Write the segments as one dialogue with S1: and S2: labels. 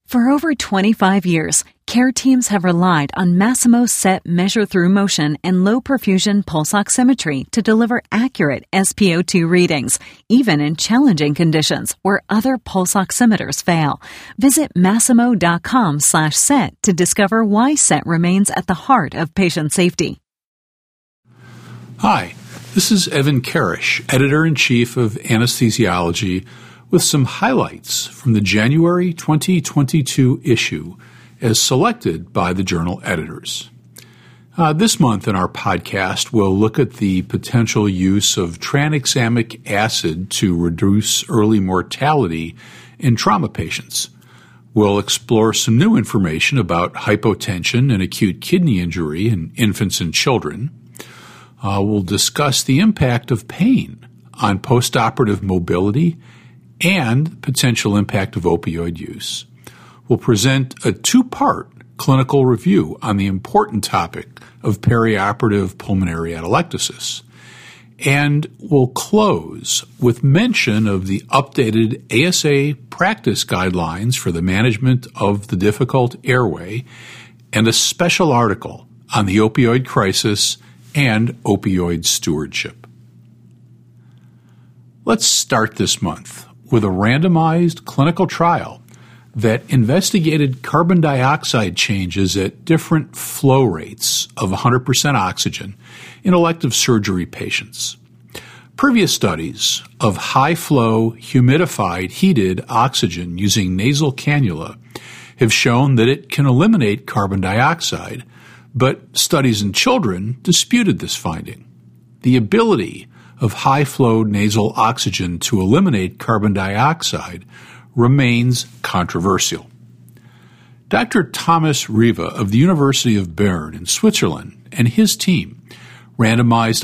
S1: For over 25 years, care teams have relied on Masimo's SET measure-through motion and low-perfusion pulse oximetry to deliver accurate SpO2 readings, even in challenging conditions where other pulse oximeters fail. Visit Masimo.com/SET to discover why SET remains at the heart of patient safety.
S2: Hi, this is Evan Karish, Editor-in-Chief of Anesthesiology, with some highlights from the January 2022 issue as selected by the journal editors. This month in our podcast, we'll look at the potential use of tranexamic acid to reduce early mortality in trauma patients. We'll explore some new information about hypotension and acute kidney injury in infants and children. We'll discuss the impact of pain on postoperative mobility and potential impact of opioid use. We'll present a two-part clinical review on the important topic of perioperative pulmonary atelectasis. And we'll close with mention of the updated ASA practice guidelines for the management of the difficult airway and a special article on the opioid crisis and opioid stewardship. Let's start this month with a randomized clinical trial that investigated carbon dioxide changes at different flow rates of 100% oxygen in elective surgery patients. Previous studies of high-flow, humidified, heated oxygen using nasal cannula have shown that it can eliminate carbon dioxide, but studies in children disputed this finding. The ability of high-flow nasal oxygen to eliminate carbon dioxide remains controversial. Dr. Thomas Riva of the University of Bern in Switzerland and his team randomized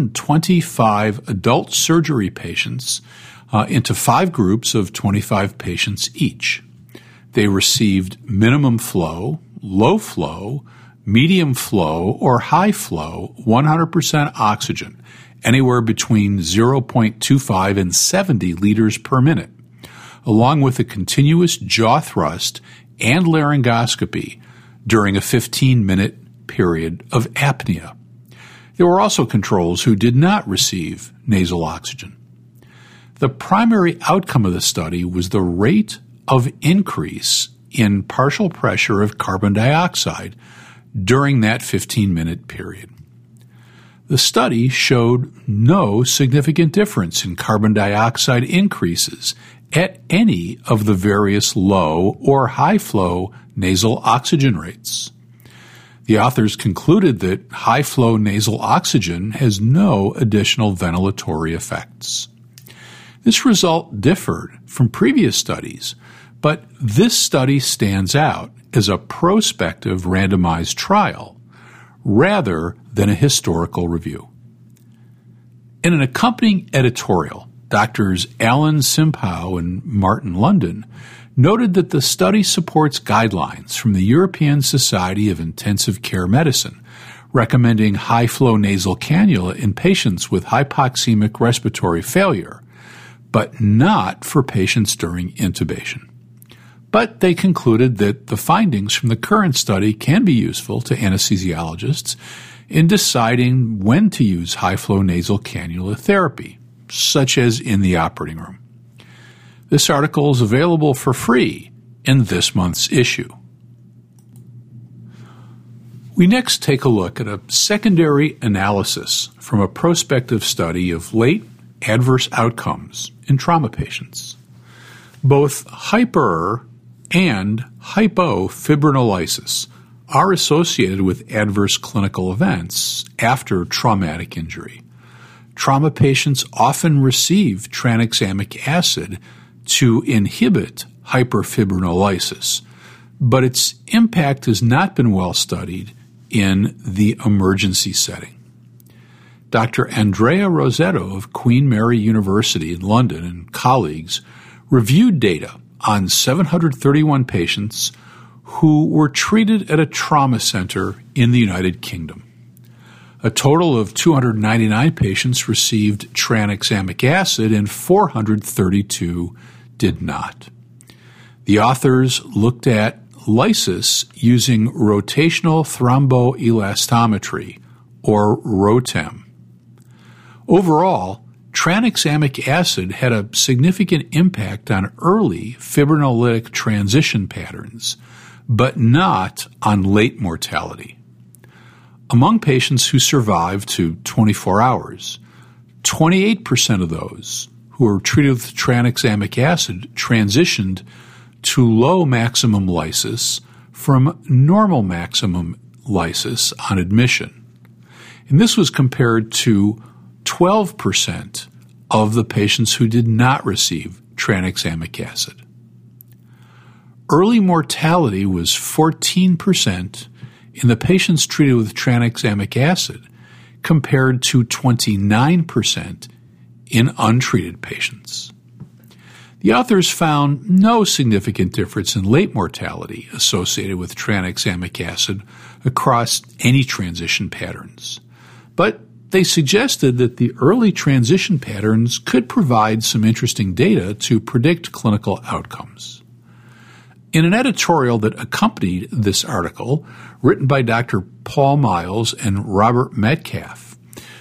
S2: 125 adult surgery patients into 5 groups of 25 patients each. They received minimum flow, low flow, medium flow, or high flow 100% oxygen, anywhere between 0.25 and 70 liters per minute, along with a continuous jaw thrust and laryngoscopy during a 15-minute period of apnea. There were also controls who did not receive nasal oxygen. The primary outcome of the study was the rate of increase in partial pressure of carbon dioxide during that 15-minute period. The study showed no significant difference in carbon dioxide increases at any of the various low or high-flow nasal oxygen rates. The authors concluded that high-flow nasal oxygen has no additional ventilatory effects. This result differed from previous studies, but this study stands out as a prospective randomized trial rather than a historical review. In an accompanying editorial, Drs. Alan Simpao and Martin London noted that the study supports guidelines from the European Society of Intensive Care Medicine recommending high-flow nasal cannula in patients with hypoxemic respiratory failure, but not for patients during intubation. But they concluded that the findings from the current study can be useful to anesthesiologists in deciding when to use high-flow nasal cannula therapy, such as in the operating room. This article is available for free in this month's issue. We next take a look at a secondary analysis from a prospective study of late adverse outcomes in trauma patients. Both hyper and hypofibrinolysis are associated with adverse clinical events after traumatic injury. Trauma patients often receive tranexamic acid to inhibit hyperfibrinolysis, but its impact has not been well studied in the emergency setting. Dr. Andrea Rosetto of Queen Mary University in London and colleagues reviewed data on 731 patients who were treated at a trauma center in the United Kingdom. A total of 299 patients received tranexamic acid and 432 did not. The authors looked at lysis using rotational thromboelastometry, or ROTEM. Overall, tranexamic acid had a significant impact on early fibrinolytic transition patterns, but not on late mortality. Among patients who survived to 24 hours, 28% of those who were treated with tranexamic acid transitioned to low maximum lysis from normal maximum lysis on admission. And this was compared to 12% of the patients who did not receive tranexamic acid. Early mortality was 14% in the patients treated with tranexamic acid, compared to 29% in untreated patients. The authors found no significant difference in late mortality associated with tranexamic acid across any transition patterns, but they suggested that the early transition patterns could provide some interesting data to predict clinical outcomes. In an editorial that accompanied this article, written by Dr. Paul Miles and Robert Metcalf,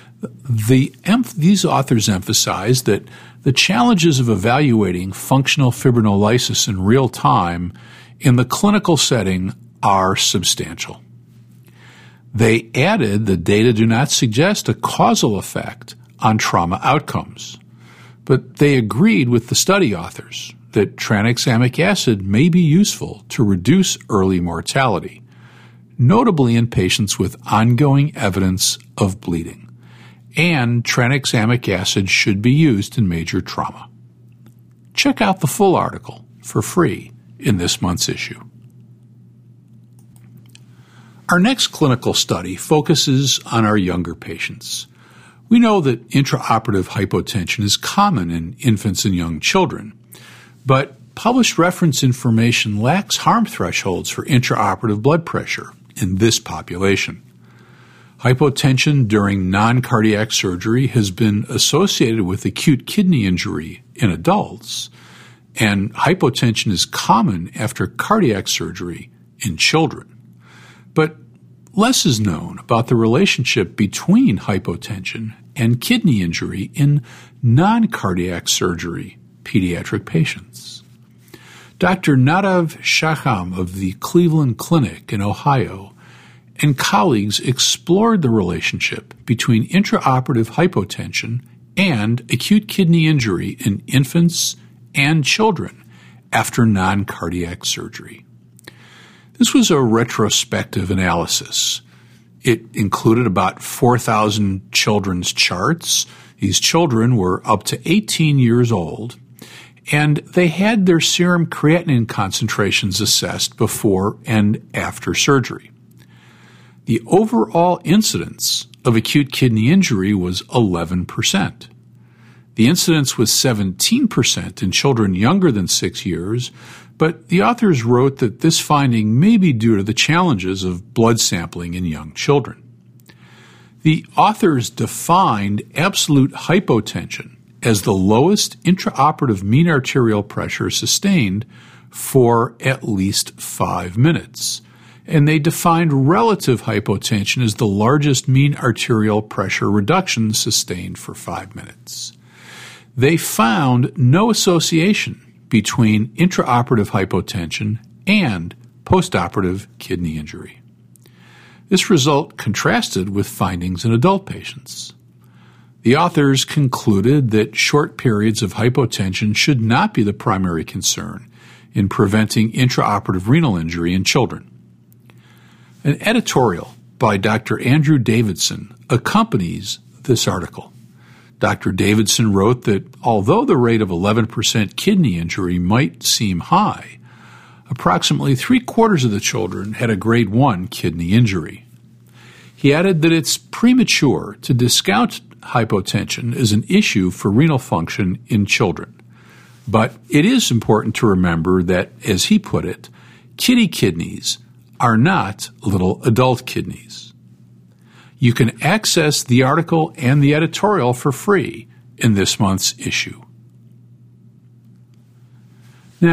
S2: these authors emphasized that the challenges of evaluating functional fibrinolysis in real time in the clinical setting are substantial. They added the data do not suggest a causal effect on trauma outcomes, but they agreed with the study authors that tranexamic acid may be useful to reduce early mortality, notably in patients with ongoing evidence of bleeding, and tranexamic acid should be used in major trauma. Check out the full article for free in this month's issue. Our next clinical study focuses on our younger patients. We know that intraoperative hypotension is common in infants and young children, but published reference information lacks harm thresholds for intraoperative blood pressure in this population. Hypotension during non-cardiac surgery has been associated with acute kidney injury in adults, and hypotension is common after cardiac surgery in children. But less is known about the relationship between hypotension and kidney injury in non-cardiac surgery pediatric patients. Dr. Nadav Shacham of the Cleveland Clinic in Ohio and colleagues explored the relationship between intraoperative hypotension and acute kidney injury in infants and children after non-cardiac surgery. This was a retrospective analysis. It included about 4,000 children's charts. These children were up to 18 years old, and they had their serum creatinine concentrations assessed before and after surgery. The overall incidence of acute kidney injury was 11%. The incidence was 17% in children younger than 6 years, but the authors wrote that this finding may be due to the challenges of blood sampling in young children. The authors defined absolute hypotension as the lowest intraoperative mean arterial pressure sustained for at least 5 minutes, and they defined relative hypotension as the largest mean arterial pressure reduction sustained for 5 minutes. They found no association between intraoperative hypotension and postoperative kidney injury. This result contrasted with findings in adult patients. The authors concluded that short periods of hypotension should not be the primary concern in preventing intraoperative renal injury in children. An editorial by Dr. Andrew Davidson accompanies this article. Dr. Davidson wrote that although the rate of 11% kidney injury might seem high, approximately 3/4 of the children had a grade 1 kidney injury. He added that it's premature to discount hypotension as an issue for renal function in children. But it is important to remember that, as he put it, kiddie kidneys are not little adult kidneys. You can access the article and the editorial for free in this month's issue. Now,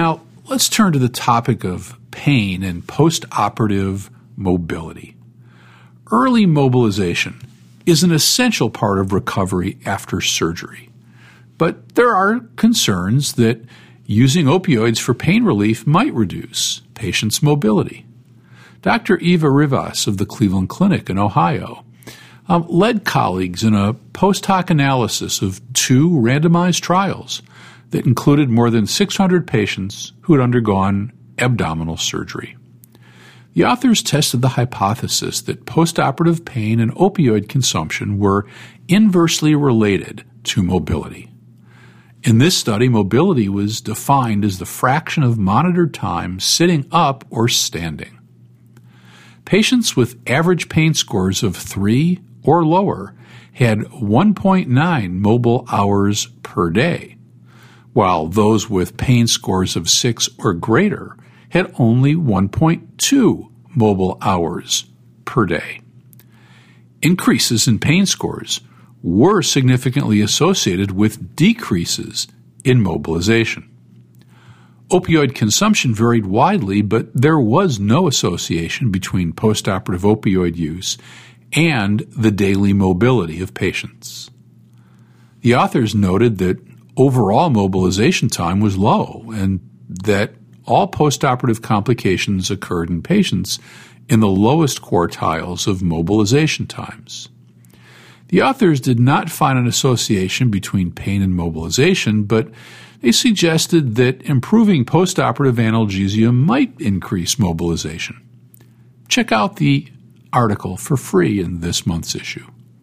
S2: let's turn to the topic of pain and postoperative mobility. Early mobilization is an essential part of recovery after surgery, but there are concerns that using opioids for pain relief might reduce patients' mobility. Dr. Eva Rivas of the Cleveland Clinic in Ohio led colleagues in a post-hoc analysis of 2 randomized trials that included more than 600 patients who had undergone abdominal surgery. The authors tested the hypothesis that postoperative pain and opioid consumption were inversely related to mobility. In this study, mobility was defined as the fraction of monitored time sitting up or standing. Patients with average pain scores of 3 or lower had 1.9 mobile hours per day, while those with pain scores of 6 or greater had only 1.2 mobile hours per day. Increases in pain scores were significantly associated with decreases in mobilization. Opioid consumption varied widely, but there was no association between postoperative opioid use and the daily mobility of patients. The authors noted that overall mobilization time was low and that all postoperative complications occurred in patients in the lowest quartiles of mobilization times. The authors did not find an association between pain and mobilization, but they suggested that improving postoperative analgesia might increase mobilization. Check out the article for free in this month's issue.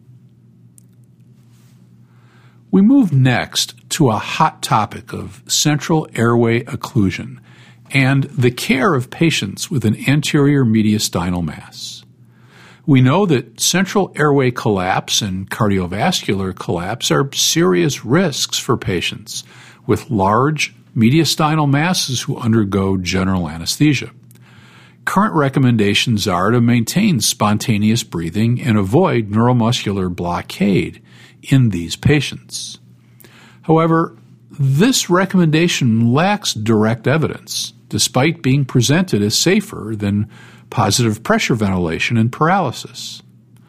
S2: We move next to a hot topic of central airway occlusion and the care of patients with an anterior mediastinal mass. We know that central airway collapse and cardiovascular collapse are serious risks for patients with large mediastinal masses who undergo general anesthesia. Current recommendations are to maintain spontaneous breathing and avoid neuromuscular blockade in these patients. However, this recommendation lacks direct evidence, despite being presented as safer than positive pressure ventilation and paralysis.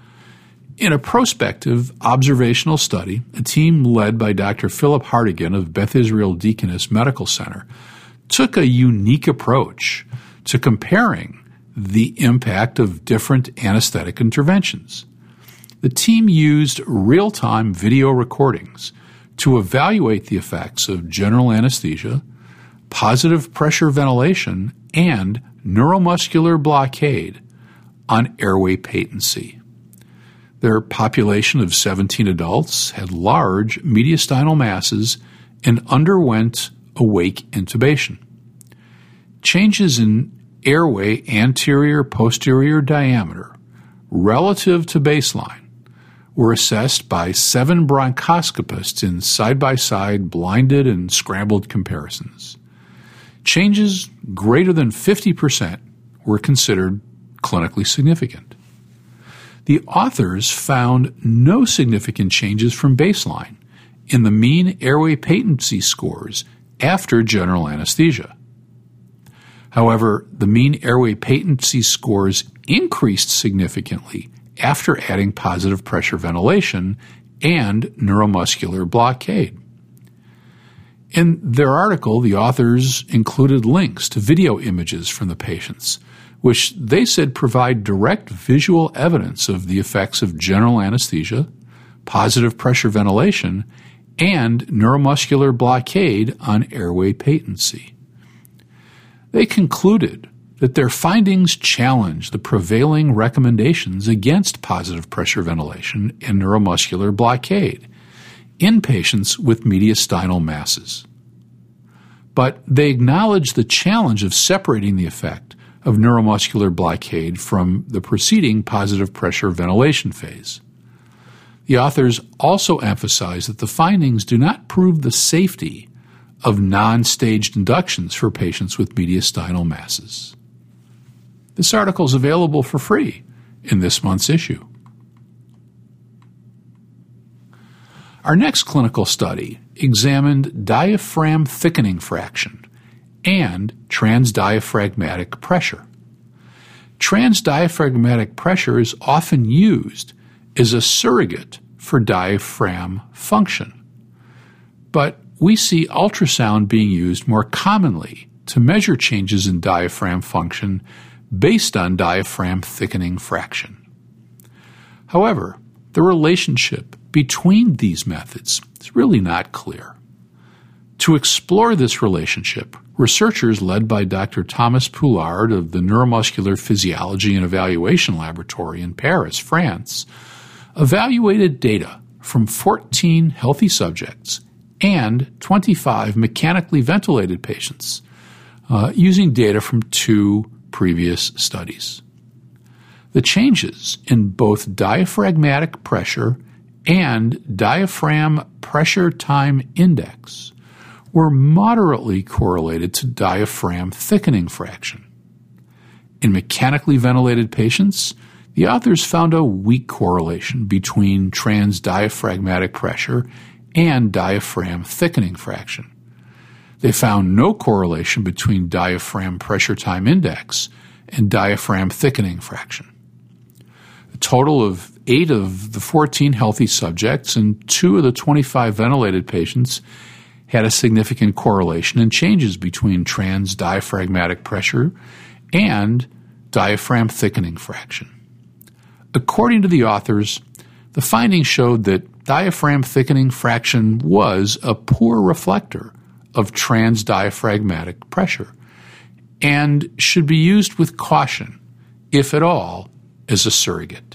S2: In a prospective observational study, a team led by Dr. Philip Hartigan of Beth Israel Deaconess Medical Center took a unique approach to comparing the impact of different anesthetic interventions. The team used real-time video recordings to evaluate the effects of general anesthesia, positive pressure ventilation, and neuromuscular blockade on airway patency. Their population of 17 adults had large mediastinal masses and underwent awake intubation. Changes in airway anterior-posterior diameter relative to baseline were assessed by 7 bronchoscopists in side-by-side blinded and scrambled comparisons. Changes greater than 50% were considered clinically significant. The authors found no significant changes from baseline in the mean airway patency scores after general anesthesia. However, the mean airway patency scores increased significantly after adding positive pressure ventilation and neuromuscular blockade. In their article, the authors included links to video images from the patients, which they said provide direct visual evidence of the effects of general anesthesia, positive pressure ventilation, and neuromuscular blockade on airway patency. They concluded that their findings challenge the prevailing recommendations against positive pressure ventilation and neuromuscular blockade in patients with mediastinal masses. But they acknowledge the challenge of separating the effect of neuromuscular blockade from the preceding positive pressure ventilation phase. The authors also emphasize that the findings do not prove the safety of non-staged inductions for patients with mediastinal masses. This article is available for free in this month's issue. Our next clinical study examined diaphragm thickening fraction and transdiaphragmatic pressure. Transdiaphragmatic pressure is often used as a surrogate for diaphragm function, but we see ultrasound being used more commonly to measure changes in diaphragm function based on diaphragm thickening fraction. However, the relationship between these methods is really not clear. To explore this relationship, researchers led by Dr. Thomas Poulard of the Neuromuscular Physiology and Evaluation Laboratory in Paris, France, evaluated data from 14 healthy subjects and 25 mechanically ventilated patients using data from 2 previous studies. The changes in both diaphragmatic pressure and diaphragm pressure time index were moderately correlated to diaphragm thickening fraction. In mechanically ventilated patients, the authors found a weak correlation between transdiaphragmatic pressure and diaphragm thickening fraction. They found no correlation between diaphragm pressure time index and diaphragm thickening fraction. A total of 8 of the 14 healthy subjects and 2 of the 25 ventilated patients had a significant correlation in changes between transdiaphragmatic pressure and diaphragm thickening fraction. According to the authors, the findings showed that diaphragm thickening fraction was a poor reflector of transdiaphragmatic pressure and should be used with caution, if at all, as a surrogate.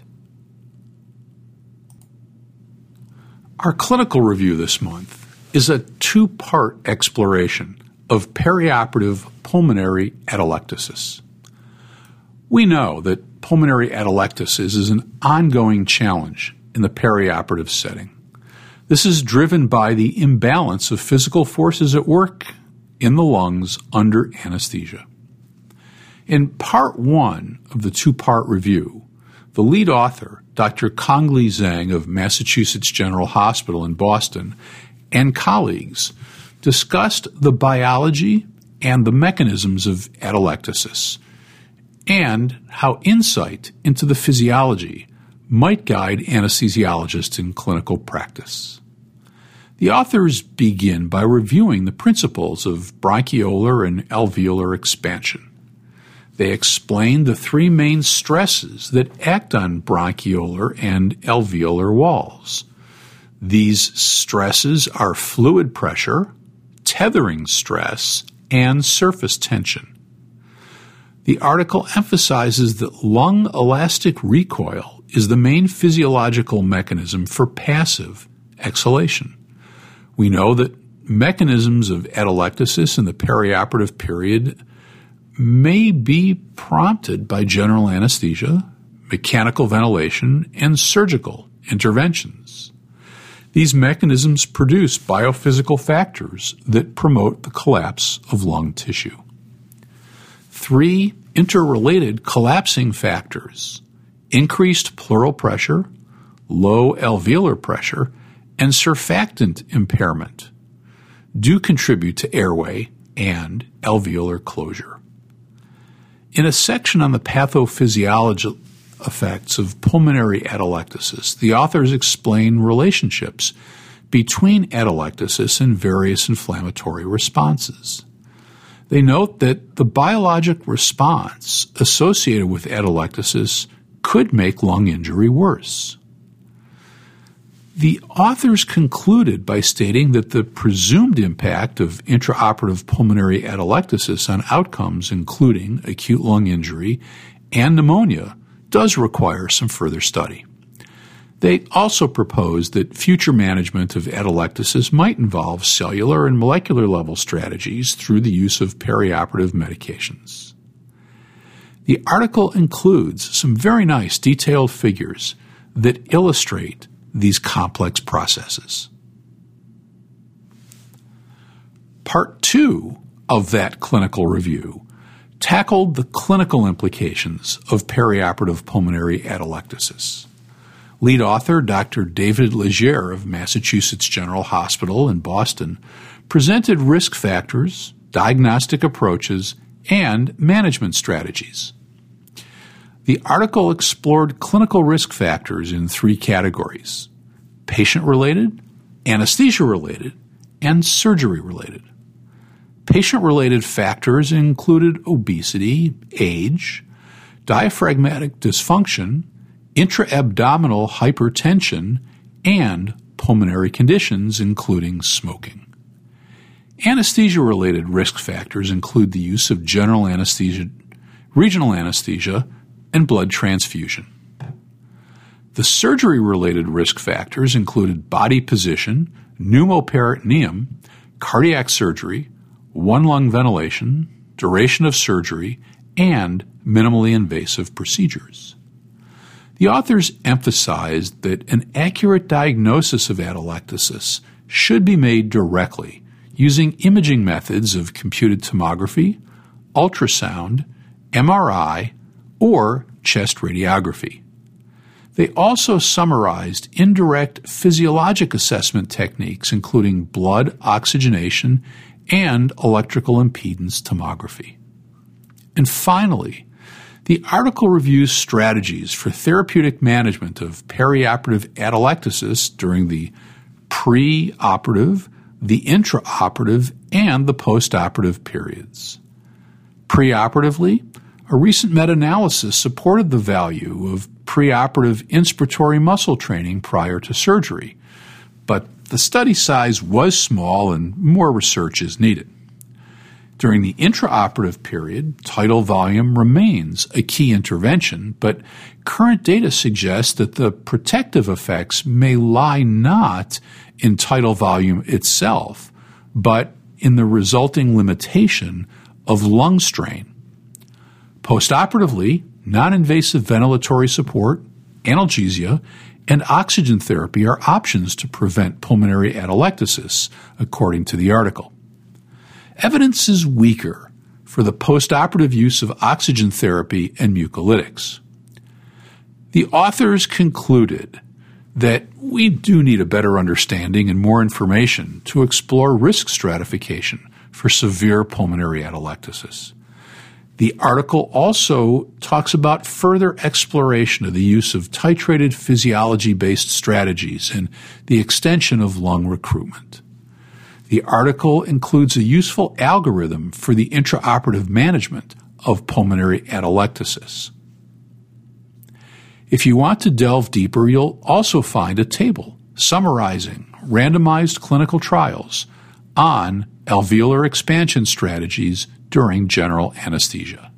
S2: Our clinical review this month is a 2-part exploration of perioperative pulmonary atelectasis. We know that pulmonary atelectasis is an ongoing challenge in the perioperative setting. This is driven by the imbalance of physical forces at work in the lungs under anesthesia. In part 1 of the 2-part review, the lead author, Dr. Kongli Zhang of Massachusetts General Hospital in Boston, and colleagues discussed the biology and the mechanisms of atelectasis and how insight into the physiology might guide anesthesiologists in clinical practice. The authors begin by reviewing the principles of bronchiolar and alveolar expansion. They explain the 3 main stresses that act on bronchiolar and alveolar walls. These stresses are fluid pressure, tethering stress, and surface tension. The article emphasizes that lung elastic recoil is the main physiological mechanism for passive exhalation. We know that mechanisms of atelectasis in the perioperative period may be prompted by general anesthesia, mechanical ventilation, and surgical interventions. These mechanisms produce biophysical factors that promote the collapse of lung tissue. 3 interrelated collapsing factors, increased pleural pressure, low alveolar pressure, and surfactant impairment, do contribute to airway and alveolar closure. In a section on the pathophysiology effects of pulmonary atelectasis, the authors explain relationships between atelectasis and various inflammatory responses. They note that the biologic response associated with atelectasis could make lung injury worse. The authors concluded by stating that the presumed impact of intraoperative pulmonary atelectasis on outcomes, including acute lung injury and pneumonia, does require some further study. They also proposed that future management of atelectasis might involve cellular and molecular level strategies through the use of perioperative medications. The article includes some very nice detailed figures that illustrate these complex processes. Part 2 of that clinical review tackled the clinical implications of perioperative pulmonary atelectasis. Lead author Dr. David Leger of Massachusetts General Hospital in Boston presented risk factors, diagnostic approaches, and management strategies. The article explored clinical risk factors in 3 categories: patient-related, anesthesia-related, and surgery-related. Patient-related factors included obesity, age, diaphragmatic dysfunction, intra-abdominal hypertension, and pulmonary conditions, including smoking. Anesthesia-related risk factors include the use of general anesthesia, regional anesthesia, and blood transfusion. The surgery-related risk factors included body position, pneumoperitoneum, cardiac surgery, one-lung ventilation, duration of surgery, and minimally invasive procedures. The authors emphasized that an accurate diagnosis of atelectasis should be made directly using imaging methods of computed tomography, ultrasound, MRI, or chest radiography. They also summarized indirect physiologic assessment techniques, including blood oxygenation and electrical impedance tomography. And finally, the article reviews strategies for therapeutic management of perioperative atelectasis during the pre-operative, the intraoperative, and the postoperative periods. Preoperatively, a recent meta-analysis supported the value of preoperative inspiratory muscle training prior to surgery, but the study size was small and more research is needed. During the intraoperative period, tidal volume remains a key intervention, but current data suggests that the protective effects may lie not in tidal volume itself, but in the resulting limitation of lung strain. Postoperatively, non-invasive ventilatory support, analgesia, and oxygen therapy are options to prevent pulmonary atelectasis, according to the article. Evidence is weaker for the postoperative use of oxygen therapy and mucolytics. The authors concluded that we do need a better understanding and more information to explore risk stratification for severe pulmonary atelectasis. The article also talks about further exploration of the use of titrated physiology-based strategies and the extension of lung recruitment. The article includes a useful algorithm for the intraoperative management of pulmonary atelectasis. If you want to delve deeper, you'll also find a table summarizing randomized clinical trials on alveolar expansion strategies during general anesthesia.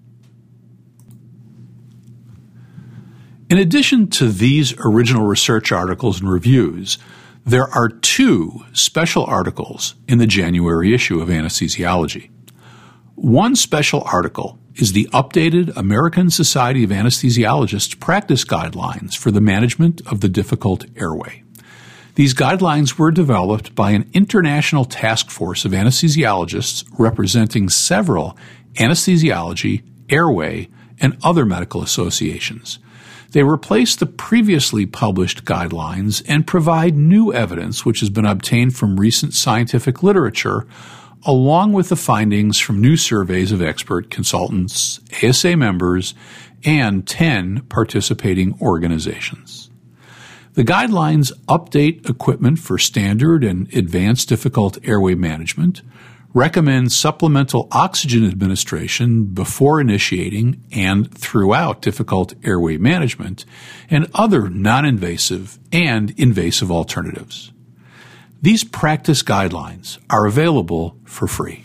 S2: In addition to these original research articles and reviews, there are 2 special articles in the January issue of Anesthesiology. One special article is the updated American Society of Anesthesiologists practice guidelines for the management of the difficult airway. These guidelines were developed by an international task force of anesthesiologists representing several anesthesiology, airway, and other medical associations. They replace the previously published guidelines and provide new evidence which has been obtained from recent scientific literature, along with the findings from new surveys of expert consultants, ASA members, and 10 participating organizations. The guidelines update equipment for standard and advanced difficult airway management, recommend supplemental oxygen administration before initiating and throughout difficult airway management, and other non-invasive and invasive alternatives. These practice guidelines are available for free.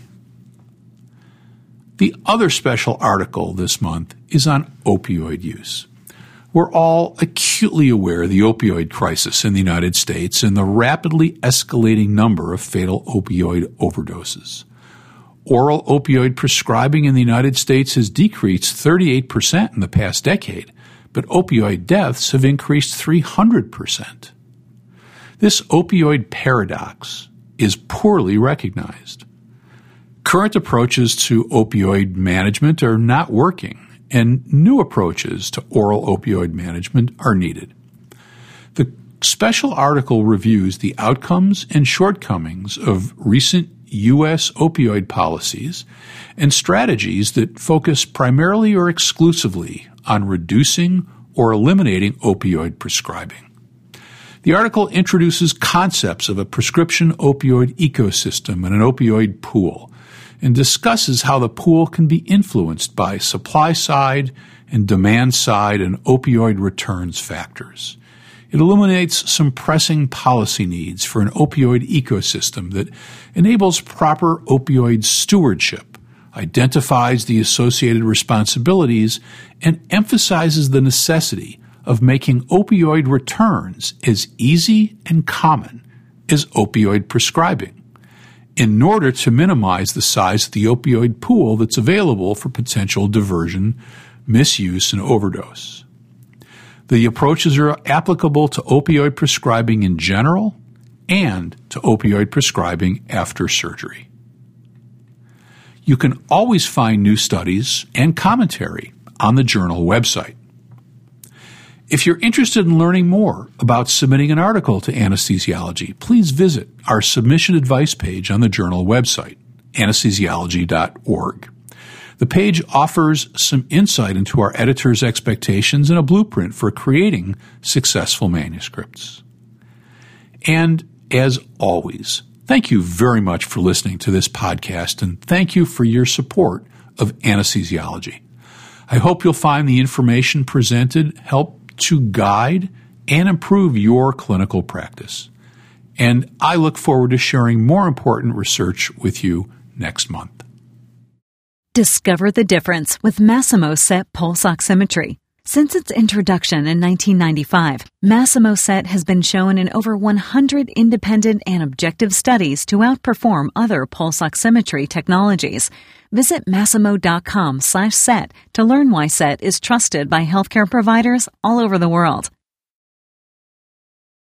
S2: The other special article this month is on opioid use. We're all acutely aware of the opioid crisis in the United States and the rapidly escalating number of fatal opioid overdoses. Oral opioid prescribing in the United States has decreased 38% in the past decade, but opioid deaths have increased 300%. This opioid paradox is poorly recognized. Current approaches to opioid management are not working, and new approaches to oral opioid management are needed. The special article reviews the outcomes and shortcomings of recent U.S. opioid policies and strategies that focus primarily or exclusively on reducing or eliminating opioid prescribing. The article introduces concepts of a prescription opioid ecosystem and an opioid pool, and discusses how the pool can be influenced by supply side and demand side and opioid returns factors. It illuminates some pressing policy needs for an opioid ecosystem that enables proper opioid stewardship, identifies the associated responsibilities, and emphasizes the necessity of making opioid returns as easy and common as opioid prescribing, in order to minimize the size of the opioid pool that's available for potential diversion, misuse, and overdose. The approaches are applicable to opioid prescribing in general and to opioid prescribing after surgery. You can always find new studies and commentary on the journal website. If you're interested in learning more about submitting an article to Anesthesiology, please visit our submission advice page on the journal website, anesthesiology.org. The page offers some insight into our editor's expectations and a blueprint for creating successful manuscripts. And as always, thank you very much for listening to this podcast, and thank you for your support of Anesthesiology. I hope you'll find the information presented help to guide and improve your clinical practice. And I look forward to sharing more important research with you next month.
S1: Discover the difference with Masimo SET pulse oximetry. Since its introduction in 1995, Masimo SET has been shown in over 100 independent and objective studies to outperform other pulse oximetry technologies. Visit Masimo.com/SET to learn why SET is trusted by healthcare providers all over the world.